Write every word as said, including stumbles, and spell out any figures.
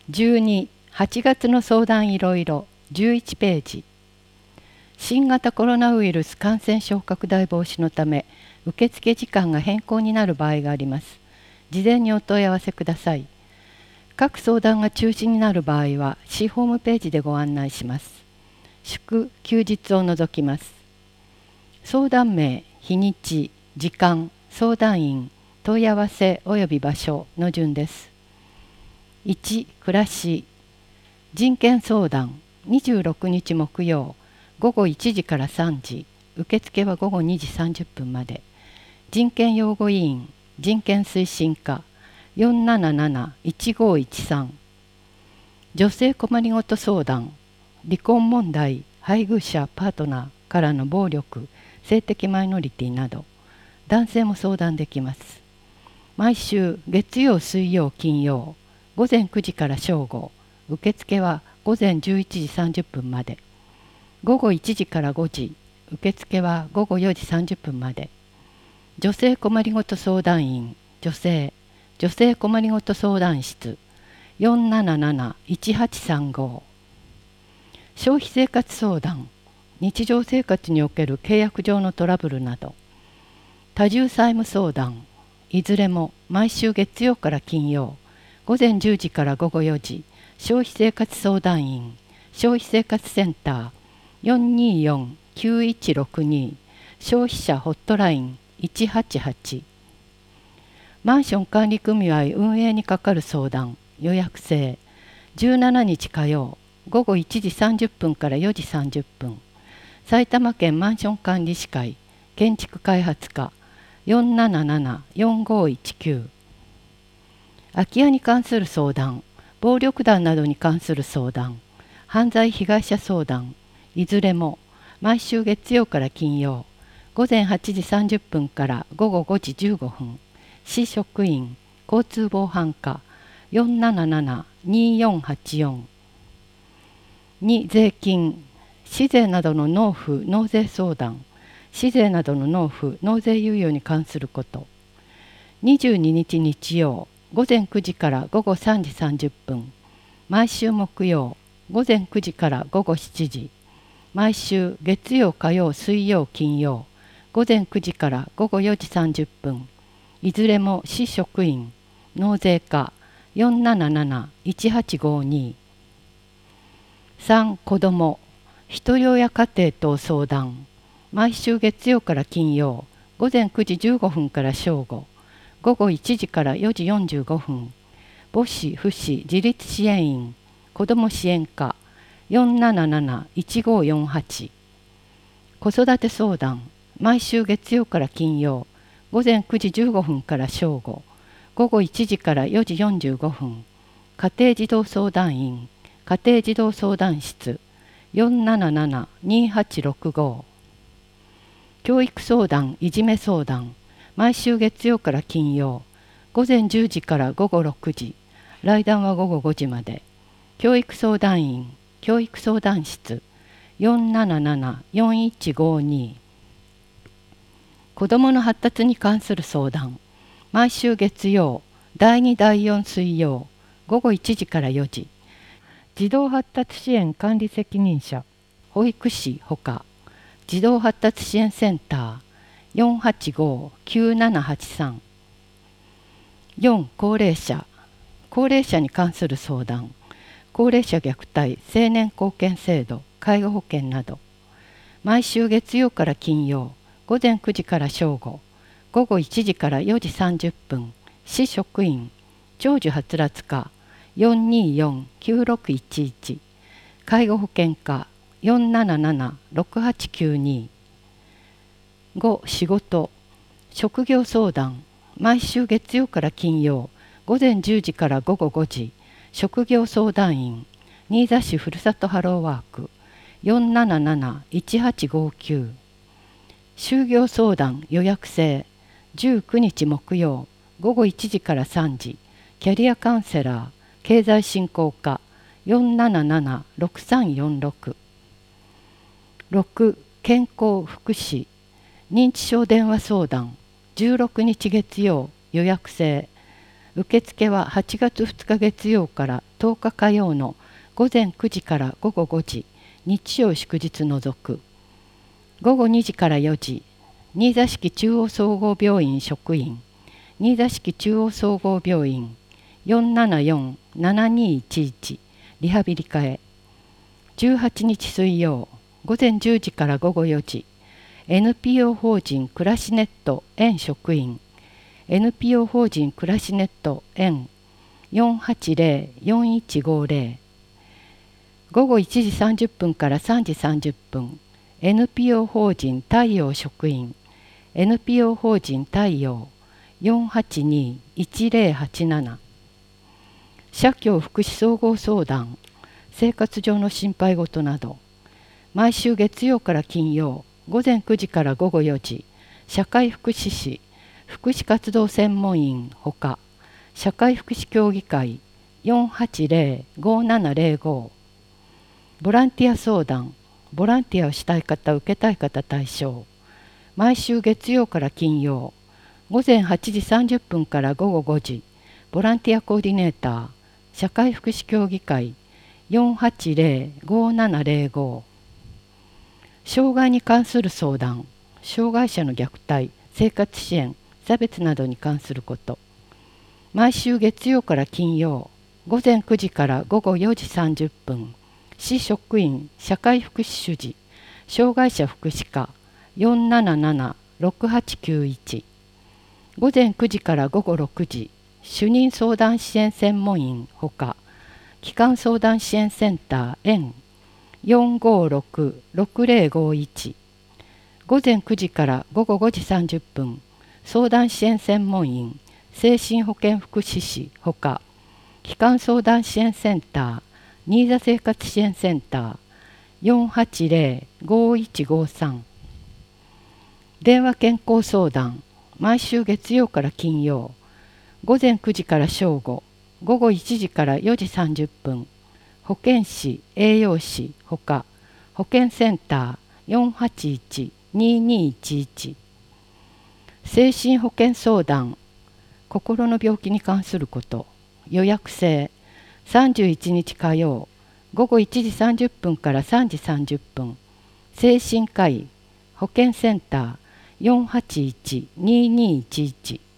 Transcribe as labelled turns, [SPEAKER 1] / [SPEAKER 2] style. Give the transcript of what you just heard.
[SPEAKER 1] じゅうに、はちがつの相談いろいろじゅういちページ。新型コロナウイルス感染症拡大防止のため受付時間が変更になる場合があります。事前にお問い合わせください。各相談が中止になる場合は市ホームページでご案内します。祝・休日を除きます。相談名、日にち、時間、相談員、問い合わせ及び場所の順です。いち、暮らし。人権相談、にじゅうろくにち木曜、ごごいちじからさんじ、受付はごごにじさんじゅっぷんまで。人権擁護委員、人権推進課、よんなななな いちごいちさん。女性困りごと相談、離婚問題、配偶者、パートナーからの暴力、性的マイノリティなど、男性も相談できます。毎週月曜、水曜、金曜、ごぜんくじから正午、受付はごぜんじゅういちじさんじゅっぷんまで。ごごいちじからごじ、受付はごごよじさんじゅっぷんまで。女性困りごと相談員、女性、女性困りごと相談室、よんなななな いちはちさんご。消費生活相談、日常生活における契約上のトラブルなど。多重債務相談、いずれも毎週月曜から金曜、ごぜんじゅうじからごごよじ、消費生活相談員、消費生活センター、よんにーよん きゅういちろくに、消費者ホットラインいちはちはち。マンション管理組合運営に係かる相談、予約制、じゅうしちにち火曜、ごごいちじさんじゅっぷんからよじさんじゅっぷん。埼玉県マンション管理士会、建築開発課、よんなななな よんごいちきゅう。空き家に関する相談、暴力団などに関する相談、犯罪被害者相談、いずれも毎週月曜から金曜、ごぜんはちじさんじゅっぷんからごごごじじゅうごふん、市職員、交通防犯課、よんなななな にーよんはちよん。に、税金、市税などの納付・納税相談、市税などの納付・納税猶予に関すること。にじゅうににち日曜、ごぜんくじからごごさんじさんじゅっぷん、毎週木曜、ごぜんくじからごごしちじ、毎週月曜、火曜、水曜、金曜、ごぜんくじからごごよじさんじゅっぷん、いずれも市職員、納税課、よんなななな いちはちごに。さん、子ども、ひとり親家庭等相談、毎週月曜から金曜、ごぜんくじじゅうごふんから正午、ごごいちじからよじよんじゅうごふん、母子・父子自立支援員、子ども支援課、よんなななな いちごよんはち。子育て相談、毎週月曜から金曜、ごぜんくじじゅうごふんから正午、ごごいちじからよじよんじゅうごふん、家庭児童相談員、家庭児童相談室、よんなななな にはちろくご。教育相談・いじめ相談、毎週月曜から金曜、ごぜんじゅうじからごごろくじ、来談はごごごじまで。教育相談員、教育相談室、よんなななな よんいちごに。子どもの発達に関する相談、毎週月曜、だいにだいよん水曜、ごごいちじからよじ。児童発達支援管理責任者、保育士ほか、児童発達支援センター、よんはちご きゅうななはちさん。よん、高齢者、高齢者に関する相談、高齢者虐待、成年後見制度、介護保険など、毎週月曜から金曜、ごぜんくじから正午、ごごいちじからよじさんじゅっぷん、市職員、長寿はつらつ課、よんにーよん きゅうろくいちいち、介護保険課、よんなななな ろくはちきゅうに。ご、仕事、職業相談、毎週月曜から金曜、ごぜんじゅうじからごごごじ、職業相談員、新座市ふるさとハローワーク、よんなななな いちはちごきゅう。就業相談予約制、じゅうくにち木曜、ごごいちじからさんじ、キャリアカウンセラー、経済振興課、よんなななな ろくさんよんろく。ろく、健康福祉、認知症電話相談、じゅうろくにち月曜、予約制、 受付ははちがつふつか月曜からとおか火曜のごぜんくじからごごごじ、日曜祝日除く。ごごにじからよじ、新座敷中央総合病院職員、新座敷中央総合病院 よんななよんななにいちいち リハビリ科へ。じゅうはちにち水曜、ごぜんじゅうじからごごよじ、エヌピーオー 法人暮らしネット園職員、エヌピーオー 法人暮らしネット園 よんはちぜろよんいちごぜろ。ごごいちじさんじゅっぷんからさんじさんじゅっぷん、エヌピーオー 法人太陽職員、エヌピーオー 法人太陽 よんはちにいちぜろはちなな。社協福祉総合相談、生活上の心配事など、毎週月曜から金曜、ごぜんくじからごごよじ、社会福祉士、福祉活動専門員ほか、社会福祉協議会 よんはちぜろごななぜろご。ボランティア相談、ボランティアをしたい方、受けたい方対象。毎週月曜から金曜、ごぜんはちじさんじゅっぷんからごごごじ、ボランティアコーディネーター、社会福祉協議会 よんはちぜろごななぜろご。障害に関する相談、障害者の虐待、生活支援、差別などに関すること。毎週月曜から金曜、ごぜんくじからごごよじさんじゅっぷん、市職員社会福祉主事、障害者福祉課 よんななななろくはちきゅういち。ごぜんくじからごごろくじ、主任相談支援専門員ほか、基幹相談支援センター園 よんごろくろくぜろごいち。ごぜんくじからごごごじさんじゅっぷん、相談支援専門員精神保健福祉士ほか、基幹相談支援センター新座生活支援センター よんはちぜろごいちごさん。電話健康相談、毎週月曜から金曜、ごぜんくじから正午、ごごいちじからよじさんじゅっぷん、保健師、栄養士ほか、保健センター よんはちいちににいちいち。精神保健相談、心の病気に関すること、予約制、さんじゅういちにち火曜、ごごいちじさんじゅっぷんからさんじさんじゅっぷん、精神科医、保健センター よんはちいちににいちいち。